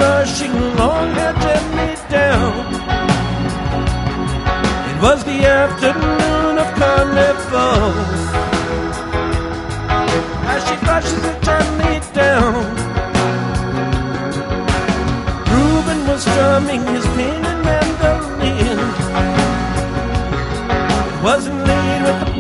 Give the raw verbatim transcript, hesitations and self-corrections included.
rushing along had gently down. It was the afternoon of carnival. As she brushes it gently down, Reuben was strumming his painted mandolin. It wasn't laid with the